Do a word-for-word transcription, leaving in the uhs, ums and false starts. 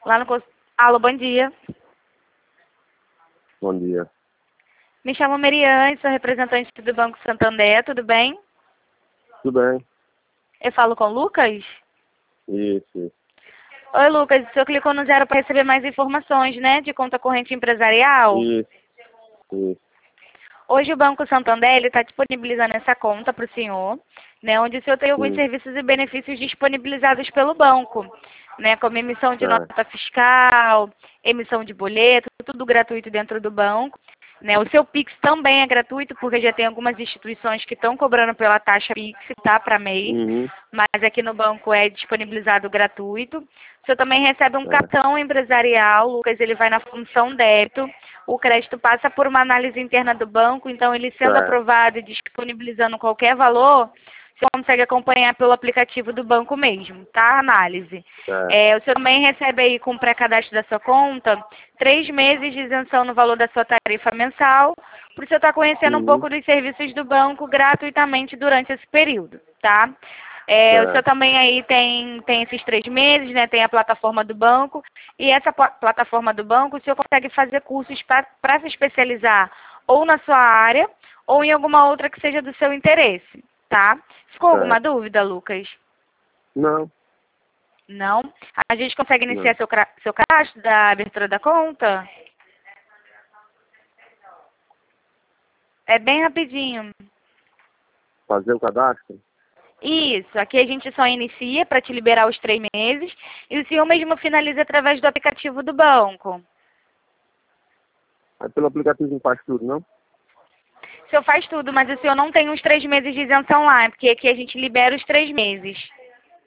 Lá no... cons- Alô, bom dia. Bom dia. Me chamo Meriane, sou representante do Banco Santander, tudo bem? Tudo bem? Eu falo com o Lucas? Isso, isso. Oi, Lucas, o senhor clicou no zero para receber mais informações, né, de conta corrente empresarial? Isso, isso. Hoje o Banco Santander está disponibilizando essa conta para o senhor, né, onde o senhor tem alguns Sim. serviços e benefícios disponibilizados pelo banco, né, como emissão de Certo. nota fiscal, emissão de boleto, tudo gratuito dentro do banco. Né, o seu Pix também é gratuito, porque já tem algumas instituições que estão cobrando pela taxa Pix, tá, para mês, Uhum. mas aqui no banco é disponibilizado gratuito. O senhor também recebe um Certo. cartão empresarial, Lucas, ele vai na função débito. O crédito passa por uma análise interna do banco, então ele sendo Certo. aprovado e disponibilizando qualquer valor, você consegue acompanhar pelo aplicativo do banco mesmo, tá? A análise. Certo. É, o senhor também recebe aí com o pré-cadastro da sua conta três meses de isenção no valor da sua tarifa mensal, para o senhor estar conhecendo um Uhum. pouco dos serviços do banco gratuitamente durante esse período, tá? É, o senhor Certo. também aí tem, tem esses três meses, né? Tem a plataforma do banco. E essa pla- plataforma do banco, o senhor consegue fazer cursos para se especializar ou na sua área ou em alguma outra que seja do seu interesse, tá? Ficou alguma Certo. dúvida, Lucas? Não, Não? A gente consegue não. iniciar seu, cra- seu cadastro da abertura da conta? É bem rapidinho. Fazer o cadastro? Isso, aqui a gente só inicia para te liberar os três meses e o senhor mesmo finaliza através do aplicativo do banco. Aí pelo aplicativo não faz tudo, não? O senhor faz tudo, mas o senhor não tem os três meses de isenção lá, porque aqui a gente libera os três meses.